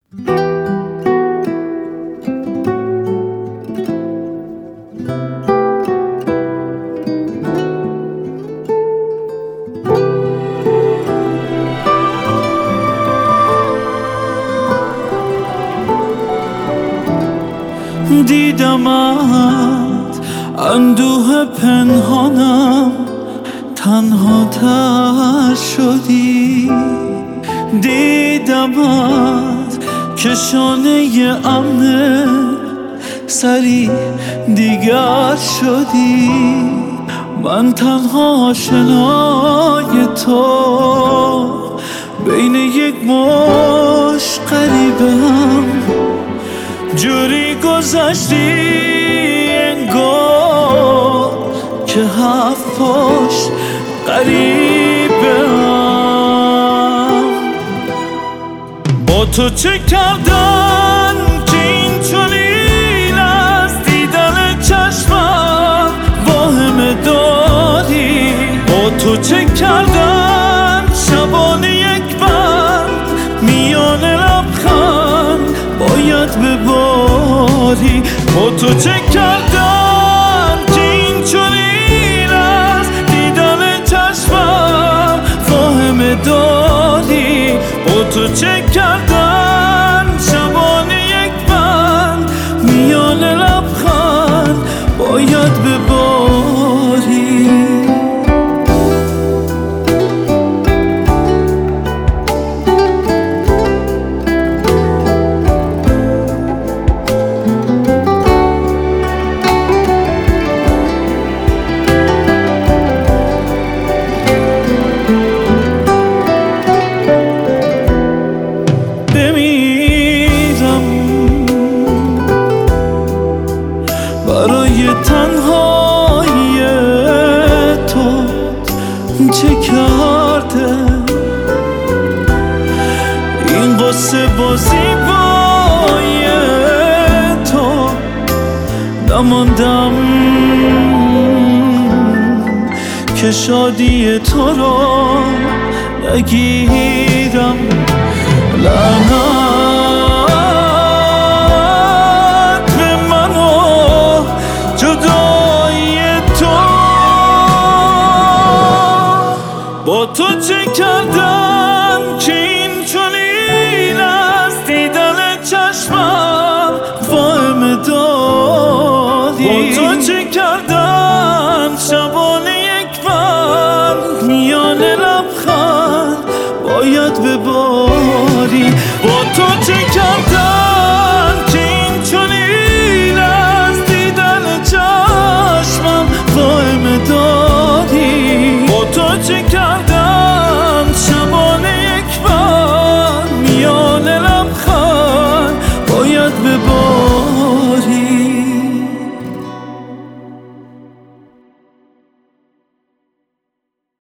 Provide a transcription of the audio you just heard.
دیدمت اندوه پنهانم تنها تر شدی، دیدمت که شانه امن سری دیگر شدی. من تنها آشنای تو بین یک مشت غریبم، جوری گذشتی انگار که هفت پشت غریبم. با تو چه کردن که این چنین از دیدن چشمم واهمه داری؟ با تو چه کردن شبانه یک بند میان لبخند باید بباری؟ با تو چه کردن که این چنین از دیدن چشمم واهمه داری؟ با تو چه کردن شبانه یک بند میان لبخند باید بباری؟ برای تنهایی تو چه کرده این قصه با زیبایی تو؟ نماندم که شادی تو رو نگیرم. لعنت با تو چه